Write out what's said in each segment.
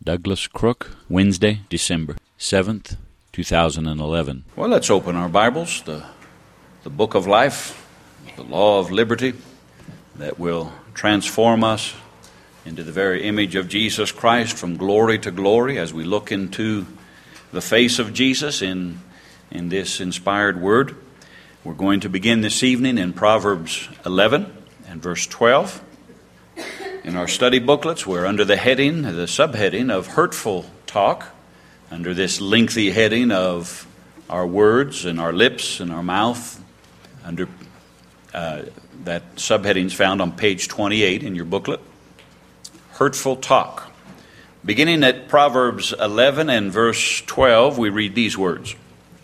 Douglas Crook, Wednesday, December 7th, 2011. Well, let's open our Bibles, the book of life, the law of liberty that will transform us into the very image of Jesus Christ from glory to glory as we look into the face of Jesus in this inspired word. We're going to begin this evening in Proverbs 11 and verse 12. In our study booklets, we're under the subheading of hurtful talk, under this lengthy heading of our words and our lips and our mouth. Under that subheading's found on page 28 in your booklet. Hurtful talk. Beginning at Proverbs 11 and verse 12, we read these words.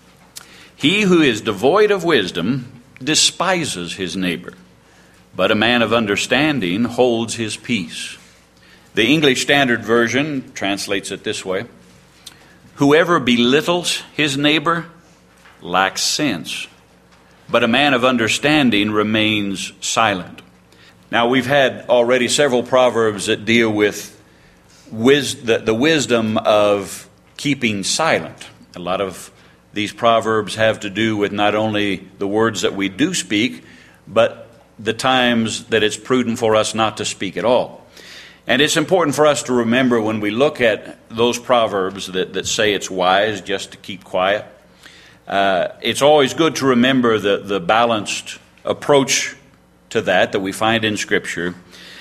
He who is devoid of wisdom despises his neighbor, but a man of understanding holds his peace. The English Standard Version translates it this way. Whoever belittles his neighbor lacks sense, but a man of understanding remains silent. Now, we've had already several proverbs that deal with the wisdom of keeping silent. A lot of these proverbs have to do with not only the words that we do speak, but the times that it's prudent for us not to speak at all. And it's important for us to remember when we look at those proverbs that say it's wise just to keep quiet. It's always good to remember the balanced approach to that we find in Scripture.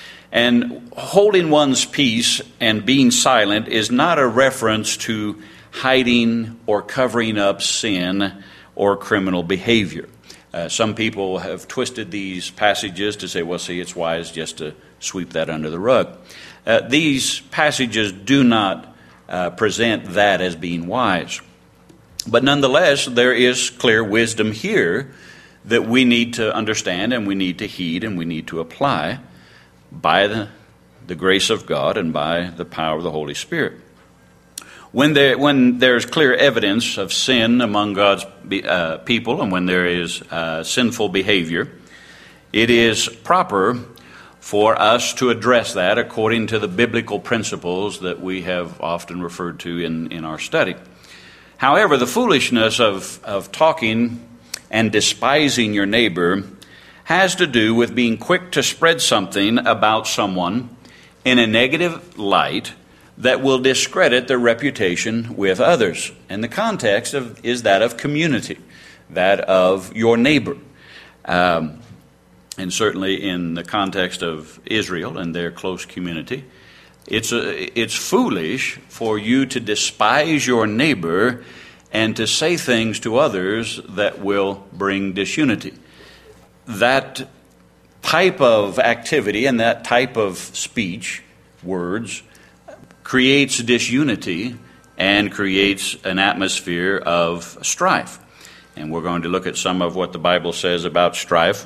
And holding one's peace and being silent is not a reference to hiding or covering up sin or criminal behavior. Some people have twisted these passages to say, well, see, it's wise just to sweep that under the rug. These passages do not present that as being wise. But nonetheless, there is clear wisdom here that we need to understand and we need to heed and we need to apply by the grace of God and by the power of the Holy Spirit. When there's clear evidence of sin among God's people and when there is sinful behavior, it is proper for us to address that according to the biblical principles that we have often referred to in our study. However, the foolishness of talking and despising your neighbor has to do with being quick to spread something about someone in a negative light that will discredit their reputation with others. And the context is that of community, that of your neighbor. And certainly in the context of Israel and their close community, it's foolish for you to despise your neighbor and to say things to others that will bring disunity. That type of activity and that type of speech, words, creates disunity and creates an atmosphere of strife. And we're going to look at some of what the Bible says about strife.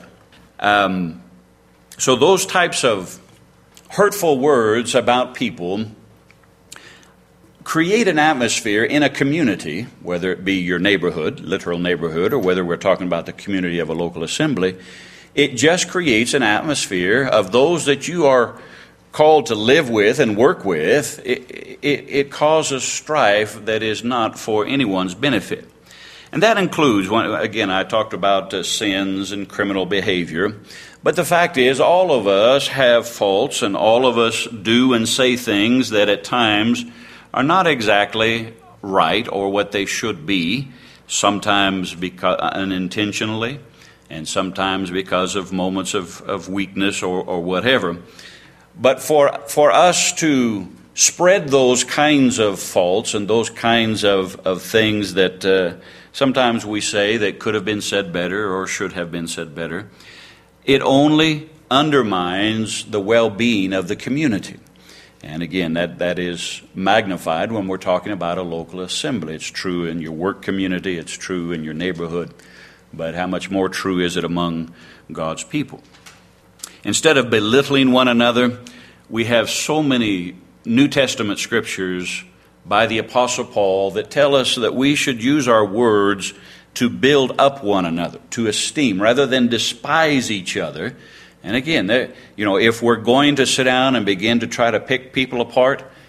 So those types of hurtful words about people create an atmosphere in a community, whether it be your neighborhood, literal neighborhood, or whether we're talking about the community of a local assembly. It just creates an atmosphere of those that you are called to live with and work with. It causes strife that is not for anyone's benefit. And that includes, again, I talked about sins and criminal behavior. But the fact is, all of us have faults, and all of us do and say things that at times are not exactly right or what they should be, sometimes because unintentionally, and sometimes because of moments of weakness or whatever. But for us to spread those kinds of faults and those kinds of things that sometimes we say that could have been said better or should have been said better, it only undermines the well-being of the community. And again, that is magnified when we're talking about a local assembly. It's true in your work community, it's true in your neighborhood, but how much more true is it among God's people? Instead of belittling one another, we have so many New Testament scriptures by the Apostle Paul that tell us that we should use our words to build up one another, to esteem, rather than despise each other. And again, if we're going to sit down and begin to try to pick people apart,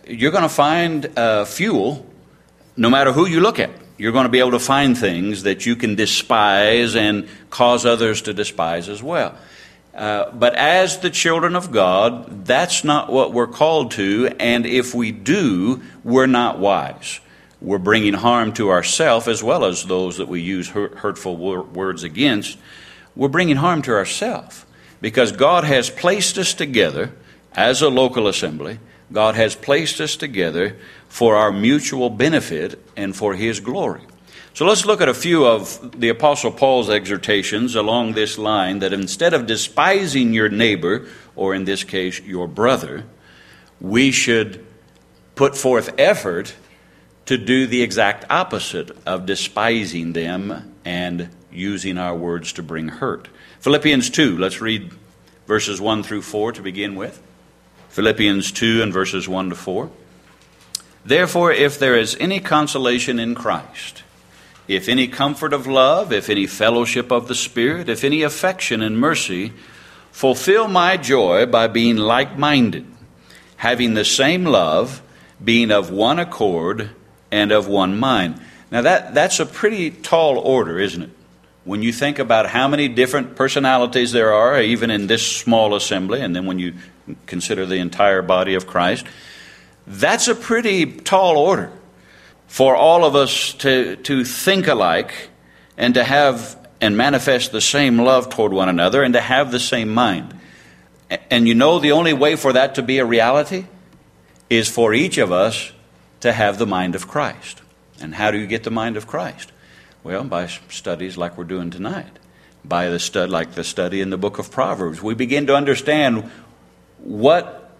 you're going to find fuel no matter who you look at. You're going to be able to find things that you can despise and cause others to despise as well. But as the children of God, that's not what we're called to, and if we do, we're not wise. We're bringing harm to ourselves as well as those that we use hurtful words against. We're bringing harm to ourselves because God has placed us together as a local assembly. God has placed us together for our mutual benefit and for His glory. So let's look at a few of the Apostle Paul's exhortations along this line, that instead of despising your neighbor, or in this case your brother, we should put forth effort to do the exact opposite of despising them and using our words to bring hurt. Philippians 2, let's read verses 1 through 4 to begin with. Philippians 2 and verses 1 to 4. Therefore, if there is any consolation in Christ, if any comfort of love, if any fellowship of the Spirit, if any affection and mercy, fulfill my joy by being like-minded, having the same love, being of one accord and of one mind. Now that's a pretty tall order, isn't it? When you think about how many different personalities there are, even in this small assembly, and then when you consider the entire body of Christ, that's a pretty tall order for all of us to think alike and to have and manifest the same love toward one another and to have the same mind. And you know the only way for that to be a reality is for each of us to have the mind of Christ. And how do you get the mind of Christ? Well, by studies like we're doing tonight. By the study in the book of Proverbs. We begin to understand what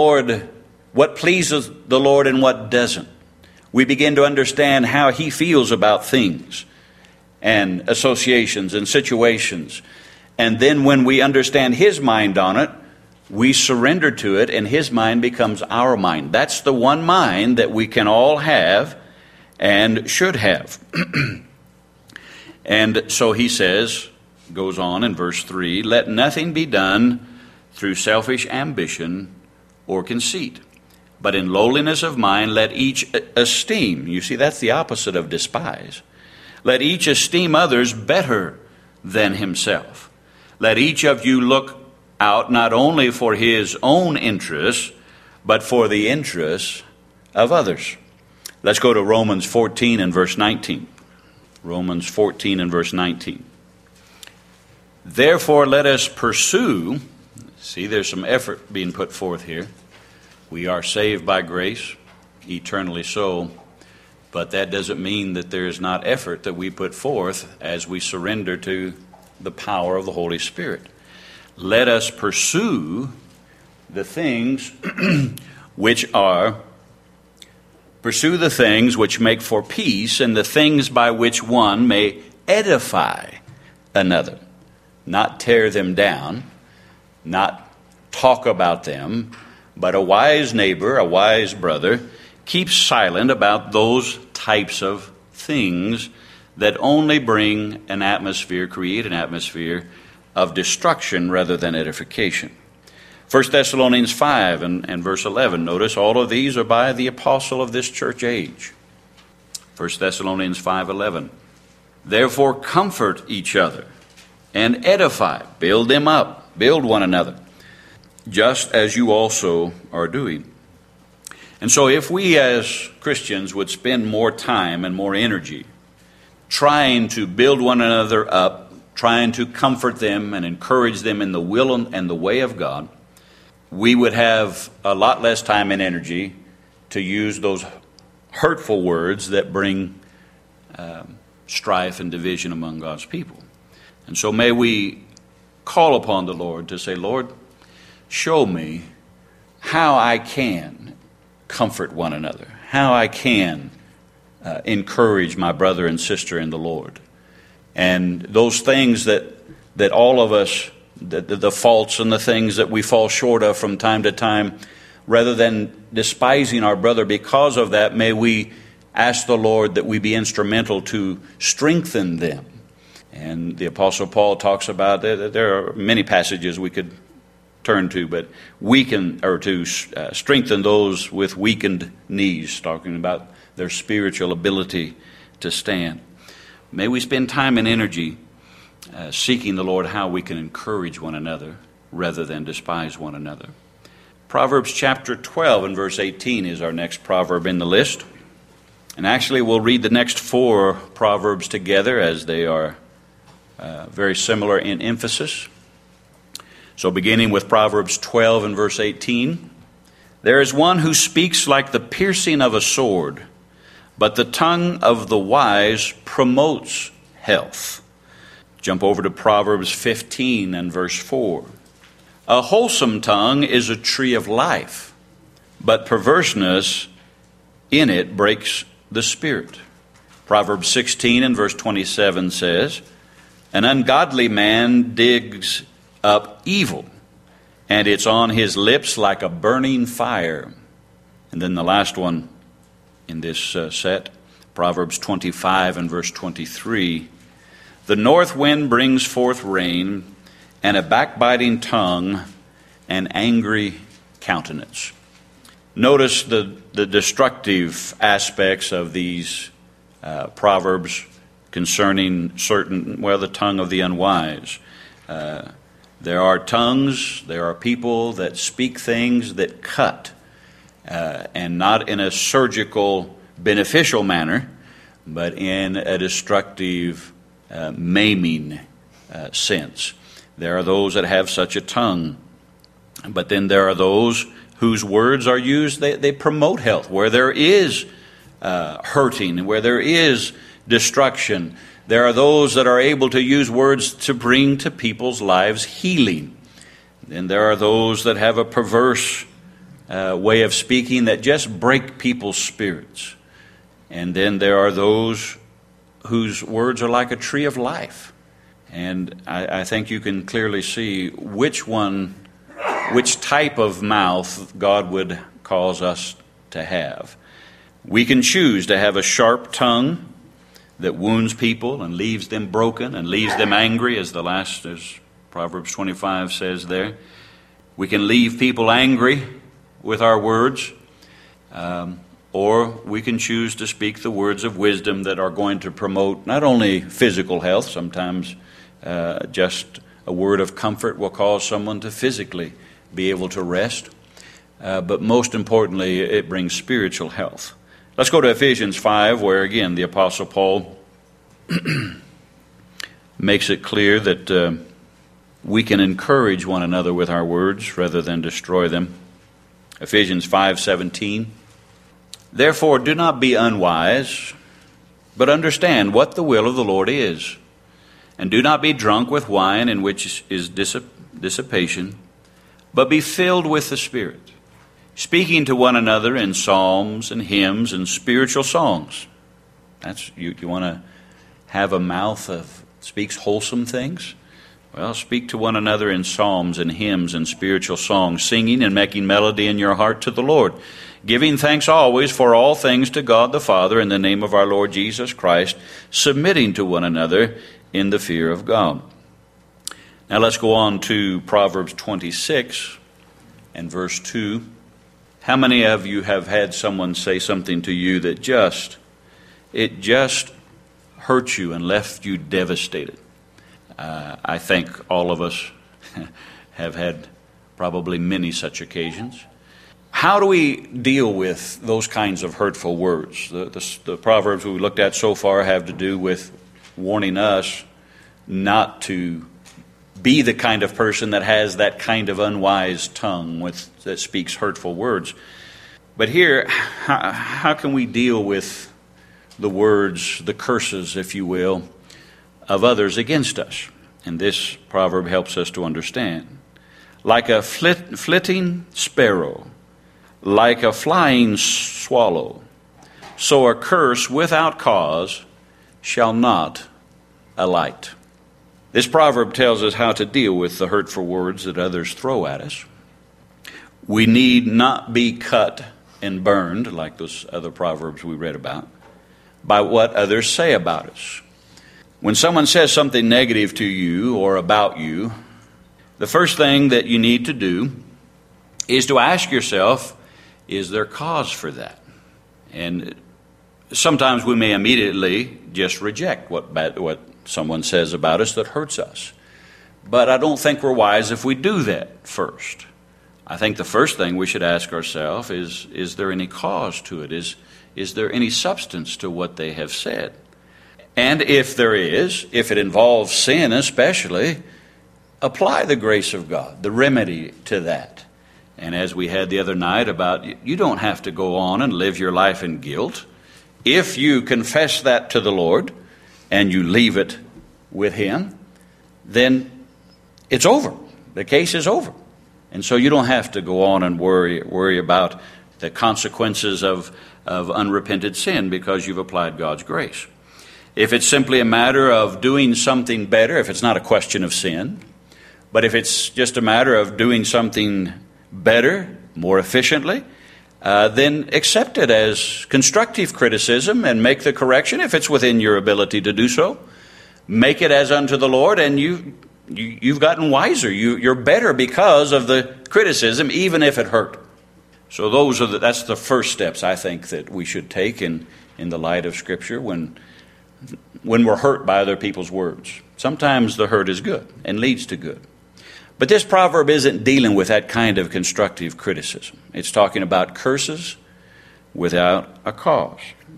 pleases the Lord and what doesn't. We begin to understand how He feels about things and associations and situations. And then when we understand His mind on it, we surrender to it and His mind becomes our mind. That's the one mind that we can all have and should have. And so he says, goes on in verse 3, let nothing be done through selfish ambition or conceit, but in lowliness of mind let each esteem. You see, that's the opposite of despise. Let each esteem others better than himself. Let each of you look out not only for his own interests, but for the interests of others. Let's go to Romans 14 and verse 19. Romans 14 and verse 19. Therefore let us pursue, see there's some effort being put forth here. We are saved by grace, eternally so, but that doesn't mean that there is not effort that we put forth as we surrender to the power of the Holy Spirit. Let us pursue the things which make for peace, and the things by which one may edify another. Not tear them down, not talk about them, but a wise neighbor, a wise brother, keeps silent about those types of things that only create an atmosphere of destruction rather than edification. 1 Thessalonians 5 and verse 11. Notice all of these are by the apostle of this church age. 1 Thessalonians 5:11. Therefore comfort each other and edify, build them up, build one another, just as you also are doing. And so if we as Christians would spend more time and more energy trying to build one another up, trying to comfort them and encourage them in the will and the way of God, we would have a lot less time and energy to use those hurtful words that bring strife and division among God's people. And so may we call upon the Lord to say, Lord, show me how I can comfort one another, how I can encourage my brother and sister in the Lord. And those things that all of us, the faults and the things that we fall short of from time to time, rather than despising our brother because of that, may we ask the Lord that we be instrumental to strengthen them. And the Apostle Paul talks about that. There are many passages we could turn to, but weaken or to strengthen those with weakened knees, talking about their spiritual ability to stand. May we spend time and energy seeking the Lord how we can encourage one another rather than despise one another. Proverbs chapter 12 and verse 18 is our next proverb in the list. And actually we'll read the next 4 proverbs together as they are very similar in emphasis. So beginning with Proverbs 12 and verse 18, there is one who speaks like the piercing of a sword, but the tongue of the wise promotes health. Jump over to Proverbs 15 and verse 4. A wholesome tongue is a tree of life, but perverseness in it breaks the spirit. Proverbs 16 and verse 27 says, an ungodly man digs up evil, and it's on his lips like a burning fire. And then the last one in this set, Proverbs 25 and verse 23, the north wind brings forth rain, and a backbiting tongue, an angry countenance. Notice the destructive aspects of these proverbs concerning the tongue of the unwise. There are tongues, there are people that speak things that cut, and not in a surgical, beneficial manner, but in a destructive, maiming sense. There are those that have such a tongue. But then there are those whose words are used, they promote health. Where there is hurting, where there is destruction, there are those that are able to use words to bring to people's lives healing. Then there are those that have a perverse way of speaking that just break people's spirits. And then there are those whose words are like a tree of life. And I think you can clearly see which type of mouth God would cause us to have. We can choose to have a sharp tongue that wounds people and leaves them broken and leaves them angry, as Proverbs 25 says there. We can leave people angry with our words, or we can choose to speak the words of wisdom that are going to promote not only physical health. Sometimes just a word of comfort will cause someone to physically be able to rest. But most importantly, it brings spiritual health. Let's go to Ephesians 5, where again the Apostle Paul makes it clear that we can encourage one another with our words rather than destroy them. Ephesians 5:17. Therefore do not be unwise, but understand what the will of the Lord is. And do not be drunk with wine, in which is dissipation, but be filled with the Spirit, speaking to one another in psalms and hymns and spiritual songs. You want to have a mouth that speaks wholesome things? Well, speak to one another in psalms and hymns and spiritual songs, singing and making melody in your heart to the Lord, giving thanks always for all things to God the Father in the name of our Lord Jesus Christ, submitting to one another in the fear of God. Now let's go on to Proverbs 26 and verse 2. How many of you have had someone say something to you that just hurt you and left you devastated? I think all of us have had probably many such occasions. How do we deal with those kinds of hurtful words? The Proverbs we looked at so far have to do with warning us not to be the kind of person that has that kind of unwise tongue that speaks hurtful words. But here, how can we deal with the words, the curses, if you will, of others against us? And this proverb helps us to understand. Like a flitting sparrow, like a flying swallow, so a curse without cause shall not alight. This proverb tells us how to deal with the hurtful words that others throw at us. We need not be cut and burned, like those other proverbs we read about, by what others say about us. When someone says something negative to you or about you, the first thing that you need to do is to ask yourself, is there cause for that? And sometimes we may immediately just reject what someone says about us that hurts us. But I don't think we're wise if we do that first. I think the first thing we should ask ourselves is there any cause to it? Is there any substance to what they have said? And if there is, if it involves sin especially, apply the grace of God, the remedy to that. And as we had the other night about, you don't have to go on and live your life in guilt. If you confess that to the Lord and you leave it with Him, then it's over. The case is over. And so you don't have to go on and worry about the consequences of unrepented sin because you've applied God's grace. If it's simply a matter of doing something better, if it's not a question of sin, but if it's just a matter of doing something better, more efficiently, then accept it as constructive criticism and make the correction if it's within your ability to do so. Make it as unto the Lord, and you've gotten wiser. You're better because of the criticism, even if it hurt. So that's the first steps I think that we should take in the light of Scripture when we're hurt by other people's words. Sometimes the hurt is good and leads to good. But this proverb isn't dealing with that kind of constructive criticism. It's talking about curses without a cause.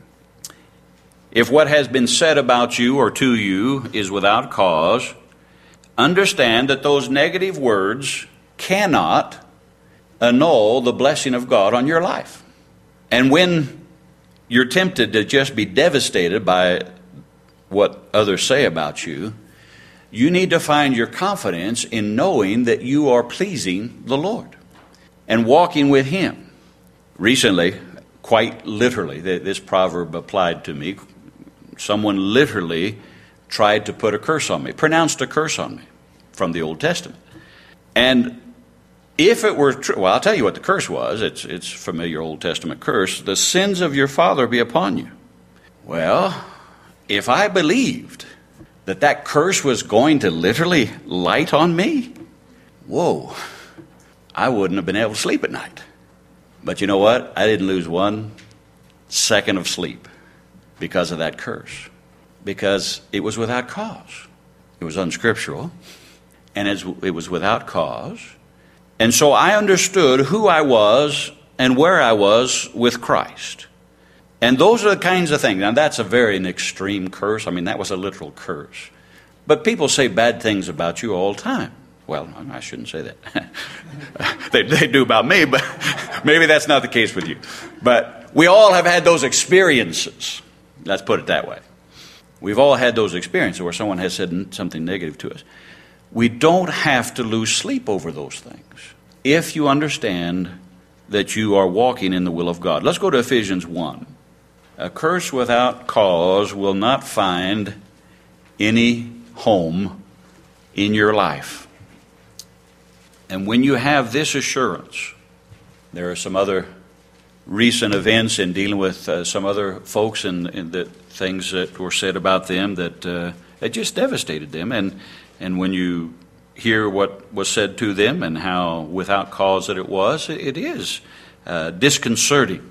If what has been said about you or to you is without cause, understand that those negative words cannot annul the blessing of God on your life. And when you're tempted to just be devastated by what others say about you, you need to find your confidence in knowing that you are pleasing the Lord and walking with Him. Recently, quite literally, this proverb applied to me. Someone literally tried to put a curse on me, pronounced a curse on me from the Old Testament. And if it were true, well, I'll tell you what the curse was. It's familiar Old Testament curse. The sins of your father be upon you. Well, if I believed that curse was going to literally light on me, whoa, I wouldn't have been able to sleep at night. But you know what? I didn't lose 1 second of sleep because of that curse, because it was without cause. It was unscriptural, and it was without cause. And so I understood who I was and where I was with Christ. And those are the kinds of things. Now, that's an extreme curse. I mean, that was a literal curse. But people say bad things about you all the time. Well, I shouldn't say that. They do about me, but maybe that's not the case with you. But we all have had those experiences. Let's put it that way. We've all had those experiences where someone has said something negative to us. We don't have to lose sleep over those things if you understand that you are walking in the will of God. Let's go to Ephesians 1. A curse without cause will not find any home in your life. And when you have this assurance, there are some other recent events in dealing with some other folks and the things that were said about them that it just devastated them. And when you hear what was said to them and how without cause that it was, it is disconcerting.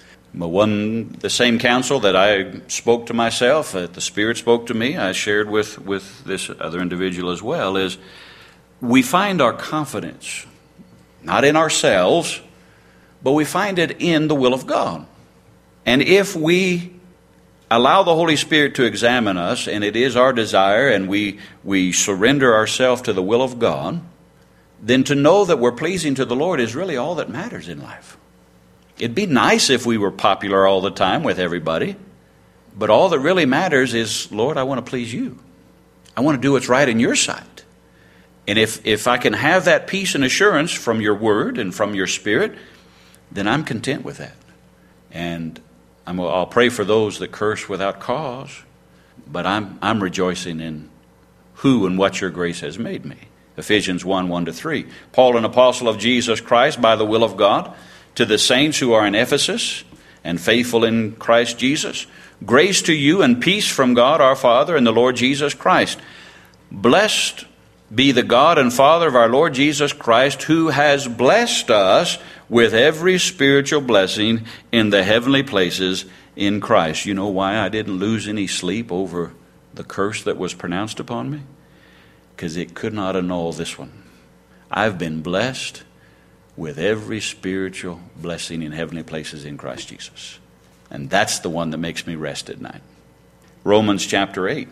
The same counsel that I spoke to myself, that the Spirit spoke to me, I shared with this other individual as well, is we find our confidence, not in ourselves, but we find it in the will of God. And if we allow the Holy Spirit to examine us, and it is our desire, and we surrender ourselves to the will of God, then to know that we're pleasing to the Lord is really all that matters in life. It'd be nice if we were popular all the time with everybody, but all that really matters is, Lord, I want to please you. I want to do what's right in your sight. And if I can have that peace and assurance from your word and from your Spirit, then I'm content with that. And I'll pray for those that curse without cause, but I'm rejoicing in who and what your grace has made me. Ephesians 1:1-3. Paul, an apostle of Jesus Christ by the will of God, to the saints who are in Ephesus and faithful in Christ Jesus, grace to you and peace from God our Father and the Lord Jesus Christ. Blessed be the God and Father of our Lord Jesus Christ, who has blessed us with every spiritual blessing in the heavenly places in Christ. You know why I didn't lose any sleep over the curse that was pronounced upon me? Because it could not annul this one. I've been blessed with every spiritual blessing in heavenly places in Christ Jesus. And that's the one that makes me rest at night. Romans chapter 8.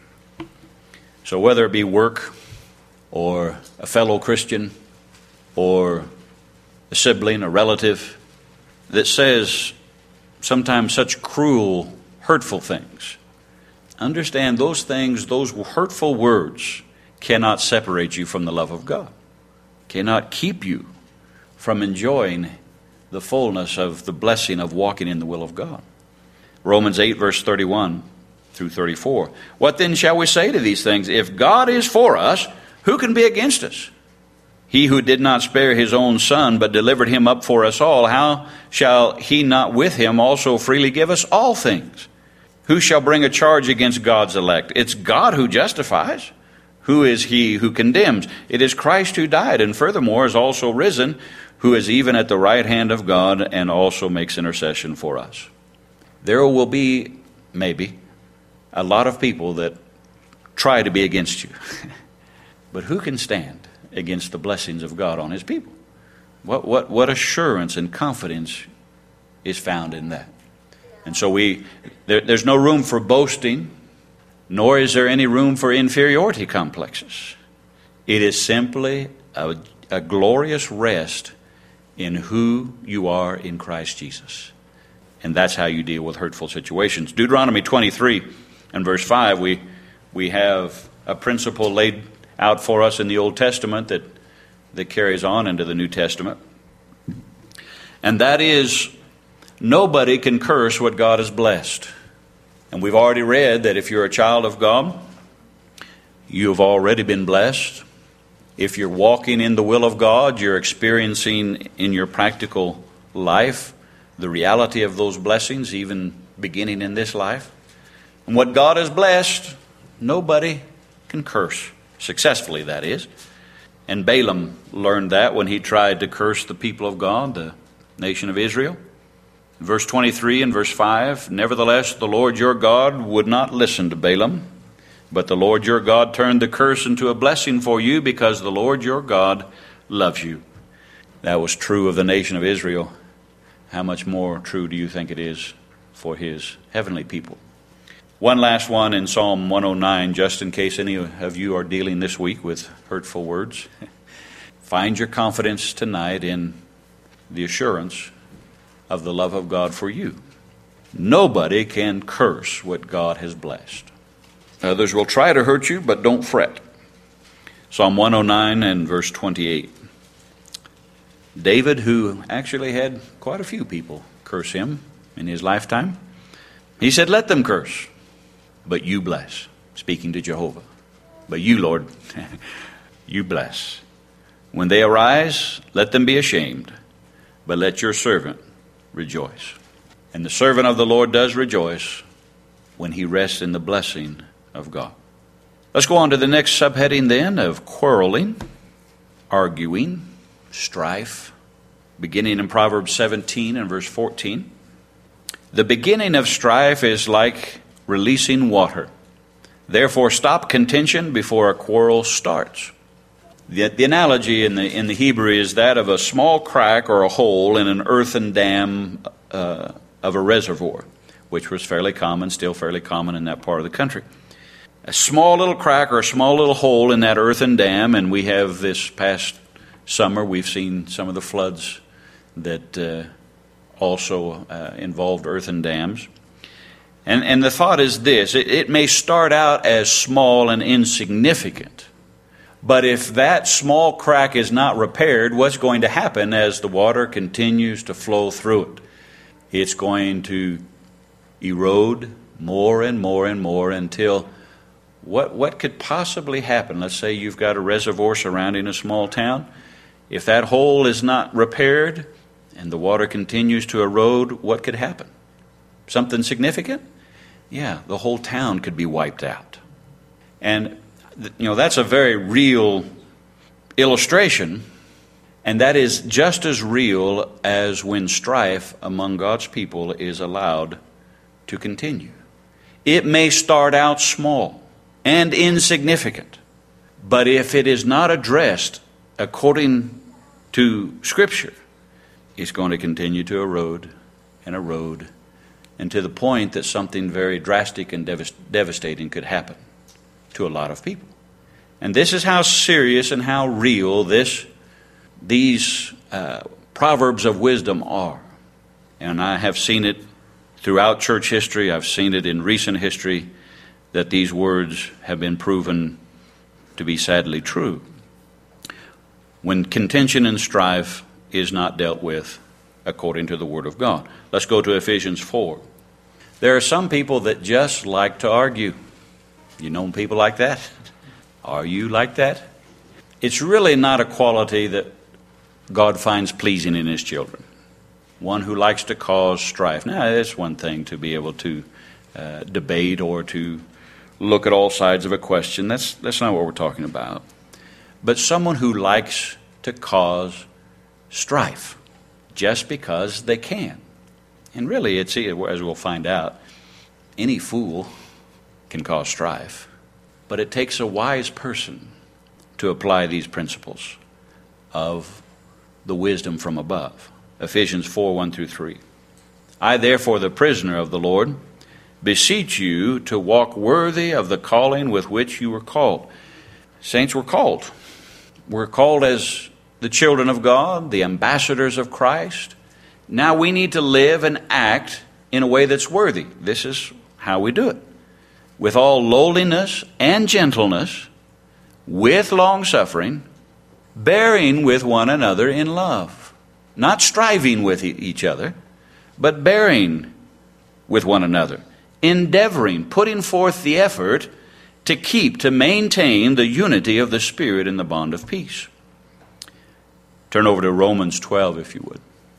So whether it be work or a fellow Christian or a sibling, a relative that says sometimes such cruel, hurtful things, understand those things, those hurtful words cannot separate you from the love of God, cannot keep you from enjoying the fullness of the blessing of walking in the will of God. Romans 8, verse 31 through 34. What then shall we say to these things? If God is for us, who can be against us? He who did not spare his own Son, but delivered him up for us all, how shall he not with him also freely give us all things? Who shall bring a charge against God's elect? It's God who justifies. Who is he who condemns? It is Christ who died, and furthermore is also risen, who is even at the right hand of God, and also makes intercession for us. There will be, maybe, a lot of people that try to be against you. But who can stand against the blessings of God on his people? What assurance and confidence is found in that? And so there's no room for boasting, nor is there any room for inferiority complexes. It is simply a glorious rest in who you are in Christ Jesus. And that's how you deal with hurtful situations. Deuteronomy 23 and verse 5, we have a principle laid out for us in the Old Testament that carries on into the New Testament. And that is, nobody can curse what God has blessed. And we've already read that if you're a child of God, you have already been blessed. If you're walking in the will of God, you're experiencing in your practical life the reality of those blessings, even beginning in this life. And what God has blessed, nobody can curse. Successfully, that is. And Balaam learned that when he tried to curse the people of God, the nation of Israel. Verse 23 and verse 5, nevertheless, the Lord your God would not listen to Balaam, but the Lord your God turned the curse into a blessing for you, because the Lord your God loves you. That was true of the nation of Israel. How much more true do you think it is for his heavenly people? One last one in Psalm 109, just in case any of you are dealing this week with hurtful words. Find your confidence tonight in the assurance of the love of God for you. Nobody can curse what God has blessed. Others will try to hurt you, but don't fret. Psalm 109 and verse 28. David, who actually had quite a few people curse him in his lifetime, he said, let them curse, but you bless. Speaking to Jehovah. But you, Lord, you bless. When they arise, let them be ashamed, but let your servant rejoice. And the servant of the Lord does rejoice when he rests in the blessing of God. Let's go on to the next subheading then of quarreling, arguing, strife, beginning in Proverbs 17 and verse 14. The beginning of strife is like releasing water. Therefore stop contention before a quarrel starts. The analogy in the Hebrew is that of a small crack or a hole in an earthen dam of a reservoir, which was fairly common, still fairly common in that part of the country. A small little crack or a small little hole in that earthen dam, and we have this past summer, we've seen some of the floods that also involved earthen dams. And the thought is this, it may start out as small and insignificant, but if that small crack is not repaired, what's going to happen as the water continues to flow through it? It's going to erode more and more and more until what could possibly happen? Let's say you've got a reservoir surrounding a small town. If that hole is not repaired and the water continues to erode, what could happen? Something significant? Yeah, the whole town could be wiped out. And That's a very real illustration, and that is just as real as when strife among God's people is allowed to continue. It may start out small and insignificant, but if it is not addressed according to Scripture, it's going to continue to erode and erode, and to the point that something very drastic and devastating could happen to a lot of people. And this is how serious and how real these proverbs of wisdom are. And I have seen it throughout church history. I've seen it in recent history that these words have been proven to be sadly true. When contention and strife is not dealt with according to the Word of God. Let's go to Ephesians 4. There are some people that just like to argue. You know people like that? Are you like that? It's really not a quality that God finds pleasing in His children. One who likes to cause strife. Now, it's one thing to be able to debate or to look at all sides of a question. That's not what we're talking about. But someone who likes to cause strife just because they can. And really, as we'll find out, any fool can cause strife. But it takes a wise person to apply these principles of the wisdom from above. Ephesians 4, 1 through 3. I, therefore, the prisoner of the Lord, beseech you to walk worthy of the calling with which you were called. Saints, we're called. We're called as the children of God, the ambassadors of Christ. Now we need to live and act in a way that's worthy. This is how we do it. With all lowliness and gentleness, with long-suffering, bearing with one another in love. Not striving with each other, but bearing with one another. Endeavoring, putting forth the effort to maintain the unity of the Spirit in the bond of peace. Turn over to Romans 12, if you would.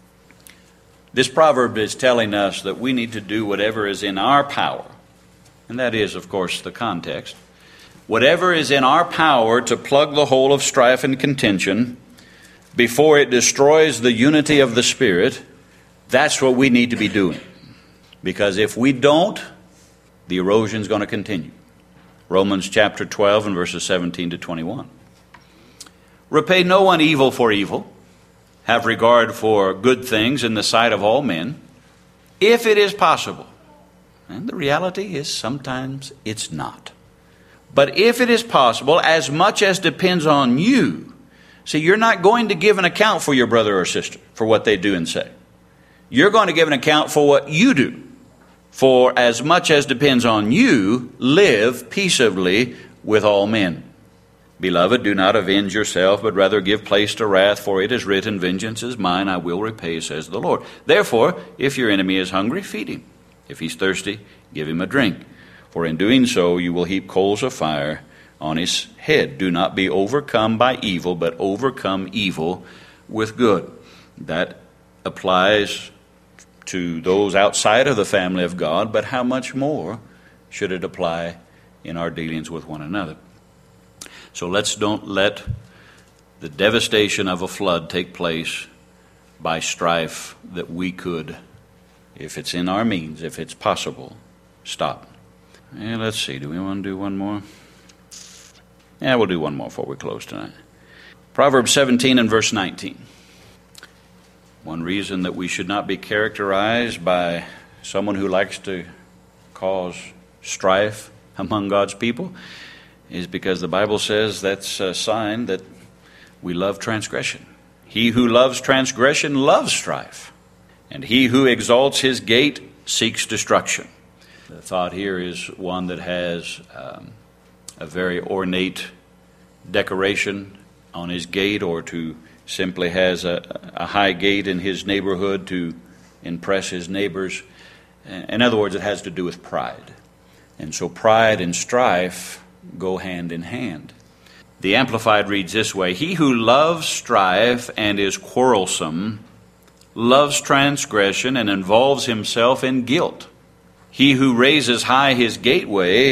This proverb is telling us that we need to do whatever is in our power. And that is, of course, the context. Whatever is in our power to plug the hole of strife and contention before it destroys the unity of the Spirit, that's what we need to be doing. Because if we don't, the erosion is going to continue. Romans chapter 12 and verses 17 to 21. Repay no one evil for evil. Have regard for good things in the sight of all men, if it is possible. And the reality is sometimes it's not. But if it is possible, as much as depends on you. See, you're not going to give an account for your brother or sister for what they do and say. You're going to give an account for what you do. For as much as depends on you, live peaceably with all men. Beloved, do not avenge yourself, but rather give place to wrath, for it is written, vengeance is mine, I will repay, says the Lord. Therefore, if your enemy is hungry, feed him. If he's thirsty, give him a drink. For in doing so, you will heap coals of fire on his head. Do not be overcome by evil, but overcome evil with good. That applies to those outside of the family of God, but how much more should it apply in our dealings with one another? So don't let the devastation of a flood take place by strife that we could, if it's in our means, if it's possible, stop. And let's see, do we want to do one more? Yeah, we'll do one more before we close tonight. Proverbs 17 and verse 19. One reason that we should not be characterized by someone who likes to cause strife among God's people is because the Bible says that's a sign that we love transgression. He who loves transgression loves strife, and he who exalts his gate seeks destruction. The thought here is one that has a very ornate decoration on his gate, or to simply has a high gate in his neighborhood to impress his neighbors. In other words, it has to do with pride. And so pride and strife go hand in hand. The Amplified reads this way: he who loves strife and is quarrelsome loves transgression and involves himself in guilt. He who raises high his gateway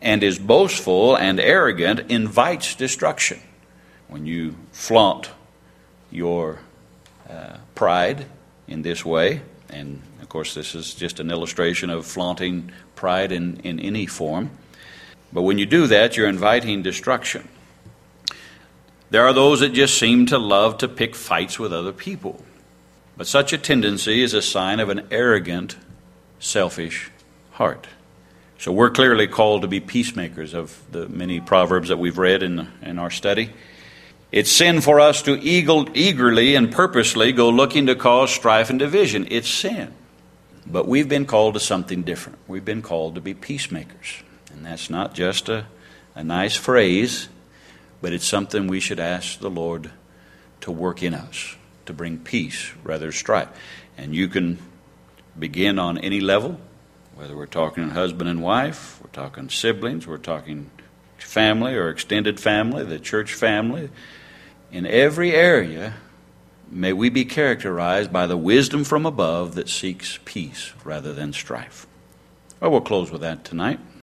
and is boastful and arrogant invites destruction. When you flaunt your pride in this way, and of course this is just an illustration of flaunting pride in any form, but when you do that, you're inviting destruction. There are those that just seem to love to pick fights with other people. But such a tendency is a sign of an arrogant, selfish heart. So we're clearly called to be peacemakers of the many proverbs that we've read in our study. It's sin for us to eagerly and purposely go looking to cause strife and division. It's sin. But we've been called to something different. We've been called to be peacemakers. And that's not just a nice phrase, but it's something we should ask the Lord to work in us, to bring peace rather than strife. And you can begin on any level, whether we're talking husband and wife, we're talking siblings, we're talking family or extended family, the church family. In every area, may we be characterized by the wisdom from above that seeks peace rather than strife. Well, we'll close with that tonight.